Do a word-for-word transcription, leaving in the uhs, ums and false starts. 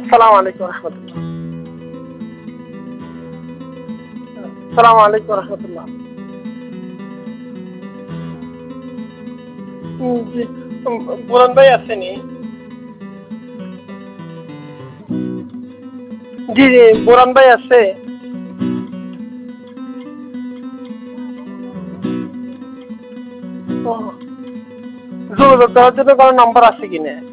সালাম আলাইকুম রহমতুল্লাহ। সালাম আলাইকুম রহমতুল্লাহ। জি বুরান ভাই আসেনি? জি জি বুরান ভাই আছে? যোগাযোগ করার জন্য কোনো নাম্বার আছে কিনা?